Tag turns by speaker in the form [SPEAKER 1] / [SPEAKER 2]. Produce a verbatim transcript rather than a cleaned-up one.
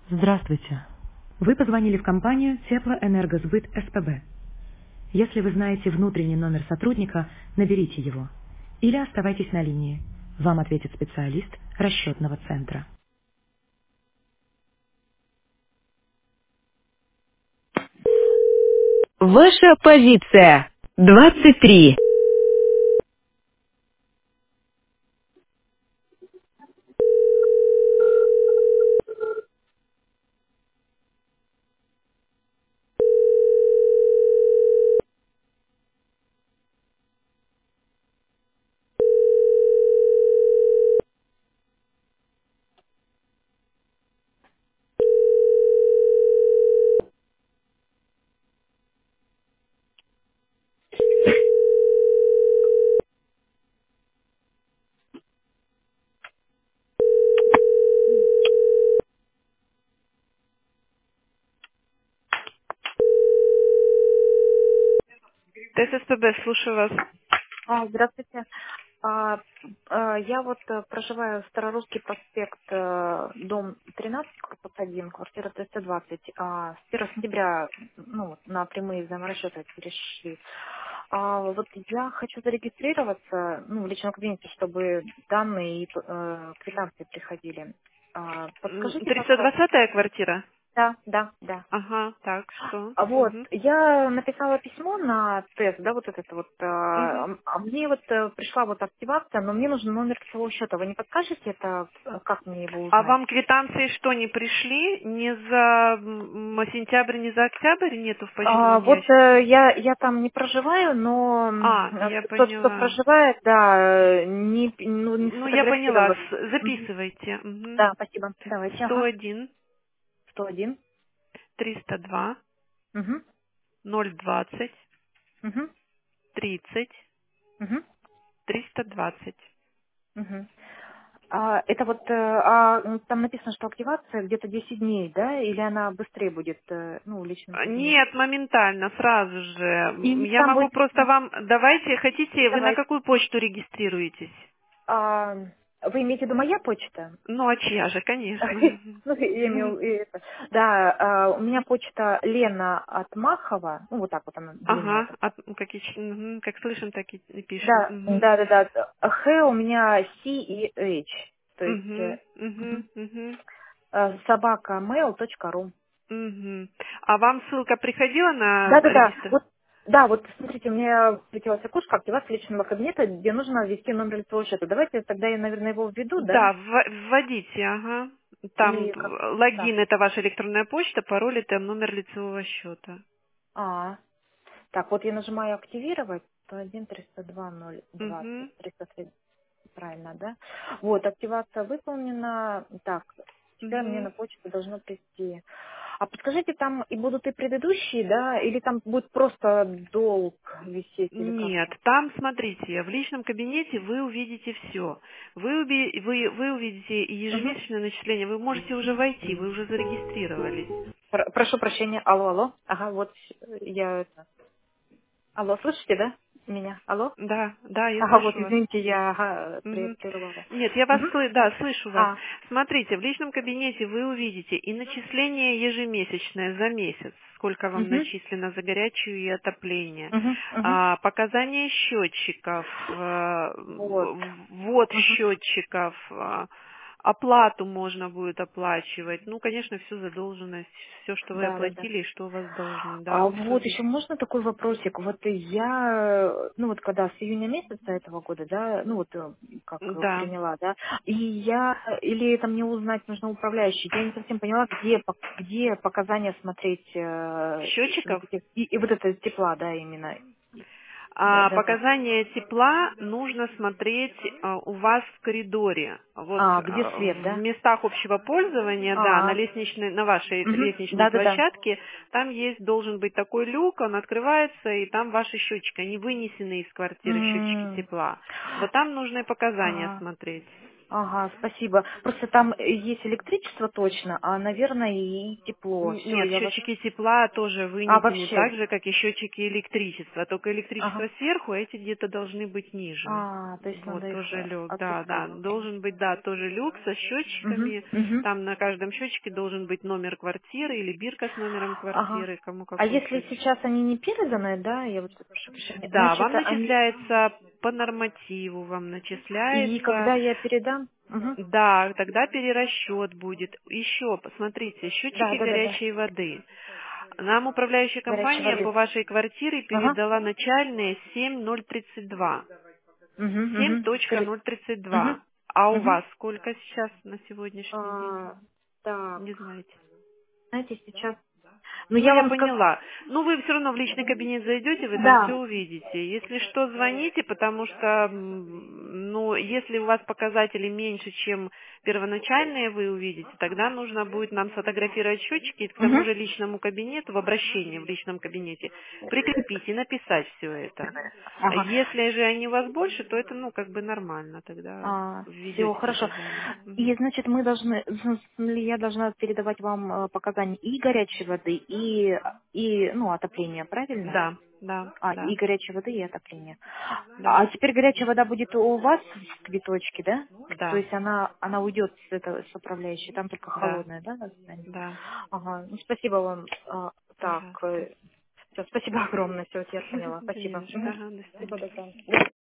[SPEAKER 1] Здравствуйте. Вы позвонили в компанию Теплоэнергосбыт СПБ. Если вы знаете внутренний номер сотрудника, наберите его. Или оставайтесь на линии. Вам ответит специалист расчетного центра.
[SPEAKER 2] Ваша позиция. двадцать три. ТССПБ, слушаю вас.
[SPEAKER 3] А, Здравствуйте. А, а, Я вот э, проживаю в Старорусский проспект, э, дом тринадцать, корпус один, квартира триста двадцать. А, С первого сентября ну, вот на прямые взаиморасчеты перешли. А, Вот я хочу зарегистрироваться ну, в личном кабинете, чтобы данные и э, квитанции приходили. А,
[SPEAKER 2] М,
[SPEAKER 3] Подскажите,
[SPEAKER 2] триста
[SPEAKER 3] пожалуйста.
[SPEAKER 2] двадцатая квартира?
[SPEAKER 3] Да, да, да.
[SPEAKER 2] Ага, так, что?
[SPEAKER 3] А Вот,
[SPEAKER 2] Угу.
[SPEAKER 3] я написала письмо на тест, да, вот этот вот,
[SPEAKER 2] Угу.
[SPEAKER 3] а а мне вот э, пришла вот активация, но мне нужен номер своего счета. Вы не подскажете это, э, как мне его
[SPEAKER 2] А
[SPEAKER 3] узнать?
[SPEAKER 2] вам квитанции что, не пришли? Ни за м, сентябрь, ни за октябрь нету в
[SPEAKER 3] А,
[SPEAKER 2] почтовом
[SPEAKER 3] вот
[SPEAKER 2] ящике?
[SPEAKER 3] э, я, я там не проживаю, но м,
[SPEAKER 2] А,
[SPEAKER 3] э,
[SPEAKER 2] я
[SPEAKER 3] тот, кто
[SPEAKER 2] поняла.
[SPEAKER 3] проживает, да, э, не, ну, не
[SPEAKER 2] Ну, я поняла.
[SPEAKER 3] сфотографировал.
[SPEAKER 2] С-
[SPEAKER 3] Мгм.
[SPEAKER 2] Записывайте. Мгм.
[SPEAKER 3] Да, спасибо. Давайте,
[SPEAKER 2] сто
[SPEAKER 3] ага.
[SPEAKER 2] один,
[SPEAKER 3] сто один.
[SPEAKER 2] триста два,
[SPEAKER 3] Угу,
[SPEAKER 2] ноль двадцать,
[SPEAKER 3] угу,
[SPEAKER 2] тридцать,
[SPEAKER 3] угу,
[SPEAKER 2] триста двадцать.
[SPEAKER 3] угу. А, это вот, э, а, м, там написано, что активация где-то десять дней, да, или она быстрее будет, э, ну, в личном кабинете?
[SPEAKER 2] Нет, моментально, сразу же. М,
[SPEAKER 3] И
[SPEAKER 2] Я
[SPEAKER 3] там
[SPEAKER 2] могу
[SPEAKER 3] будет,
[SPEAKER 2] просто вам... Давайте, хотите, вы на
[SPEAKER 3] давай,
[SPEAKER 2] какую почту регистрируетесь?
[SPEAKER 3] а, вы имеете в виду моя почта?
[SPEAKER 2] Ну, а чья же, конечно.
[SPEAKER 3] Ну, я имел, и это. Да, а, у меня почта Лена Отмахова, ну, вот так вот она длинная
[SPEAKER 2] Ага,
[SPEAKER 3] такая.
[SPEAKER 2] от- ну, как, и ч- мгм, как слышим, так и и пишем.
[SPEAKER 3] Да,
[SPEAKER 2] Мгм.
[SPEAKER 3] да, да, да. Х у меня C и H, то есть
[SPEAKER 2] Мгм,
[SPEAKER 3] э,
[SPEAKER 2] мгм,
[SPEAKER 3] мгм.
[SPEAKER 2] мгм,
[SPEAKER 3] Э, собака mail точка ру.
[SPEAKER 2] мгм. А вам ссылка приходила на
[SPEAKER 3] Да-да-да.
[SPEAKER 2] регистр?
[SPEAKER 3] Вот, да, вот смотрите, у меня встретилась окошко активации личного кабинета, где нужно ввести номер лицевого счета. Давайте тогда я, наверное, его введу, да?
[SPEAKER 2] Да, вв- вводите, ага. Там
[SPEAKER 3] И как...
[SPEAKER 2] э,
[SPEAKER 3] Да.
[SPEAKER 2] логин это ваша электронная почта, пароль это номер лицевого счета.
[SPEAKER 3] А, так, вот я нажимаю активировать. сто один триста два ноль двадцать
[SPEAKER 2] Угу,
[SPEAKER 3] триста три. Правильно, да? Вот, активация выполнена. Так, теперь мне
[SPEAKER 2] угу.
[SPEAKER 3] на почту должно прийти. А подскажите, там и будут и предыдущие, да? Или там будет просто долг висеть или
[SPEAKER 2] Нет,
[SPEAKER 3] как-то?
[SPEAKER 2] там, смотрите, в личном кабинете вы увидите все. Вы, уби- вы, вы увидите и
[SPEAKER 3] Угу.
[SPEAKER 2] ежемесячное начисление, вы можете уже войти, вы уже зарегистрировались.
[SPEAKER 3] Пр- Прошу прощения. Алло, алло. Ага, вот э, я это. Алло, слышите, да? Меня? Алло?
[SPEAKER 2] Да, да, я
[SPEAKER 3] Ага, вот,
[SPEAKER 2] слышу вас.
[SPEAKER 3] извините, я ага, при-
[SPEAKER 2] Мгм.
[SPEAKER 3] прервала.
[SPEAKER 2] Нет, я вас,
[SPEAKER 3] Мгм.
[SPEAKER 2] сл- да, слышу вас.
[SPEAKER 3] А,
[SPEAKER 2] Смотрите, в личном кабинете вы увидите и начисление ежемесячное за месяц, сколько вам
[SPEAKER 3] угу,
[SPEAKER 2] начислено за горячую и отопление,
[SPEAKER 3] угу, угу.
[SPEAKER 2] а, показания счетчиков, э,
[SPEAKER 3] Вот.
[SPEAKER 2] ввод
[SPEAKER 3] Угу.
[SPEAKER 2] счетчиков, а, оплату можно будет оплачивать. Ну, конечно, всю задолженность, все, что вы
[SPEAKER 3] Да, да, да.
[SPEAKER 2] оплатили и что у вас должны, да,
[SPEAKER 3] А
[SPEAKER 2] все.
[SPEAKER 3] вот еще можно такой вопросик? Вот я, э, ну вот когда с июня месяца этого года, да, ну вот э, как э,
[SPEAKER 2] Да.
[SPEAKER 3] приняла, да, и я, или это мне узнать нужно управляющий, я не совсем поняла, где, пок- где показания смотреть, э, вот
[SPEAKER 2] Счетчиков?
[SPEAKER 3] этих, и, и вот это тепла, да, именно. Да,
[SPEAKER 2] А
[SPEAKER 3] да, да.
[SPEAKER 2] показания тепла нужно смотреть а, у вас в коридоре. Вот
[SPEAKER 3] А, где
[SPEAKER 2] а,
[SPEAKER 3] свет,
[SPEAKER 2] в
[SPEAKER 3] да?
[SPEAKER 2] местах общего пользования, да, на
[SPEAKER 3] А,
[SPEAKER 2] лестничной, на вашей
[SPEAKER 3] угу.
[SPEAKER 2] лестничной
[SPEAKER 3] Да, да, да.
[SPEAKER 2] площадке, там есть, должен быть такой люк, он открывается, и там ваши счетчики, они вынесены из квартиры, счетчики
[SPEAKER 3] М,
[SPEAKER 2] тепла. Вот там нужно и показания
[SPEAKER 3] а,
[SPEAKER 2] смотреть.
[SPEAKER 3] Ага, спасибо. Просто там э, есть электричество точно, а, наверное, и тепло.
[SPEAKER 2] Н-
[SPEAKER 3] Все,
[SPEAKER 2] Нет,
[SPEAKER 3] я вас...
[SPEAKER 2] счетчики тепла тоже
[SPEAKER 3] А,
[SPEAKER 2] вынесены так
[SPEAKER 3] вообще?
[SPEAKER 2] же, как и счетчики электричества. Только
[SPEAKER 3] Ага.
[SPEAKER 2] электричество сверху, а эти где-то должны быть ниже.
[SPEAKER 3] А, то есть надо
[SPEAKER 2] Вот,
[SPEAKER 3] их
[SPEAKER 2] тоже
[SPEAKER 3] э,
[SPEAKER 2] люк, да, да.
[SPEAKER 3] отпускать.
[SPEAKER 2] Должен быть, да, тоже люк со
[SPEAKER 3] Угу,
[SPEAKER 2] счетчиками.
[SPEAKER 3] угу.
[SPEAKER 2] Там на каждом счетчике должен быть номер квартиры или бирка с номером
[SPEAKER 3] Ага.
[SPEAKER 2] квартиры, кому
[SPEAKER 3] А
[SPEAKER 2] какой
[SPEAKER 3] если
[SPEAKER 2] счетчик.
[SPEAKER 3] сейчас они не переданы, да, я вот прошу прощения,
[SPEAKER 2] Да,
[SPEAKER 3] значит,
[SPEAKER 2] вам
[SPEAKER 3] они...
[SPEAKER 2] начисляется по нормативу, вам
[SPEAKER 3] И
[SPEAKER 2] начисляется.
[SPEAKER 3] когда я передам? Угу.
[SPEAKER 2] Да, тогда перерасчет будет. Еще, посмотрите,
[SPEAKER 3] Да,
[SPEAKER 2] счетчики
[SPEAKER 3] да, да, да.
[SPEAKER 2] горячей воды. Нам управляющая
[SPEAKER 3] Горячей
[SPEAKER 2] компания по
[SPEAKER 3] воды.
[SPEAKER 2] вашей квартире
[SPEAKER 3] Ага.
[SPEAKER 2] передала начальные семь ноль тридцать два.
[SPEAKER 3] Угу,
[SPEAKER 2] семь
[SPEAKER 3] угу.
[SPEAKER 2] точка
[SPEAKER 3] Скажите.
[SPEAKER 2] ноль тридцать
[SPEAKER 3] Угу.
[SPEAKER 2] два. А у
[SPEAKER 3] Угу.
[SPEAKER 2] вас сколько сейчас на сегодняшний день?
[SPEAKER 3] А, так,
[SPEAKER 2] Не знаете.
[SPEAKER 3] знаете, сейчас... Ну,
[SPEAKER 2] Ну,
[SPEAKER 3] я
[SPEAKER 2] я
[SPEAKER 3] вам скажу...
[SPEAKER 2] поняла. Ну, вы все равно в личный кабинет зайдете, вы там все
[SPEAKER 3] Да.
[SPEAKER 2] увидите. Если что, звоните, потому что, м, ну, если у вас показатели меньше, чем первоначальные вы увидите, тогда нужно будет нам сфотографировать счетчики и к тому
[SPEAKER 3] Угу.
[SPEAKER 2] же личному кабинету, в обращении в личном кабинете, прикрепить и написать все это.
[SPEAKER 3] Ага.
[SPEAKER 2] Если же они у вас больше, то это, ну, как бы нормально, тогда
[SPEAKER 3] А, все,
[SPEAKER 2] введете
[SPEAKER 3] хорошо.
[SPEAKER 2] показания.
[SPEAKER 3] И,
[SPEAKER 2] Мгм.
[SPEAKER 3] значит, мы должны, или я должна передавать вам э, показания и горячей воды, и, и, ну, отопления, правильно?
[SPEAKER 2] Да, да,
[SPEAKER 3] А,
[SPEAKER 2] да,
[SPEAKER 3] и горячей воды, и отопления.
[SPEAKER 2] да,
[SPEAKER 3] А теперь горячая вода будет у вас в квиточке, да? То
[SPEAKER 2] да,
[SPEAKER 3] есть она, она уйдет с этого, с управляющей, там только
[SPEAKER 2] да,
[SPEAKER 3] холодная, да, останется?
[SPEAKER 2] да.
[SPEAKER 3] Ага, ну, спасибо вам. А, так,
[SPEAKER 2] Пожалуйста.
[SPEAKER 3] все, спасибо огромное, все, я поняла,
[SPEAKER 2] Да не
[SPEAKER 3] спасибо.
[SPEAKER 2] за что.
[SPEAKER 3] Мгм.
[SPEAKER 2] Ага, до
[SPEAKER 3] Всего
[SPEAKER 2] свидания.
[SPEAKER 3] доброго.